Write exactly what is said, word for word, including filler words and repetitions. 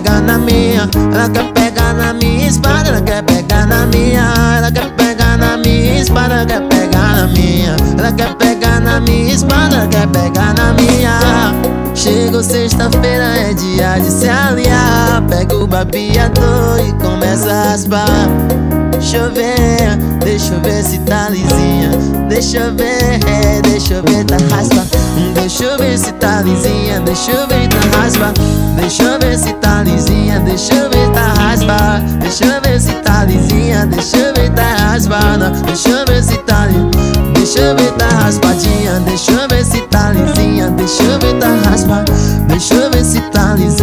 pegar na minha, ela quer pegar na minha espada, ela quer pegar na minha, ela quer pegar na minha espada, ela quer pegar na minha, ela quer pegar na minha espada, ela quer pegar na minha. Chegou sexta-feira, é dia de se aliar. Pega o babeador e começa a raspar. Deixa eu ver, deixa eu ver se tá lisinha. Deixa eu ver, deixa eu ver, tá raspa. Deixa eu ver se tá lisinha. Deixa eu ver, tá raspa. Deixa eu ver se tá lisinha. Deixa eu ver, tá raspa. Deixa eu ver se tá lisinha. Deixa eu ver, tá raspada. Deixa eu ver se tá lisinha. Deixa eu ver, tá raspadinha. Deixa eu ver se tá lisinha. Deixa eu ver, tá raspa. Deixa eu ver se tá lisinha.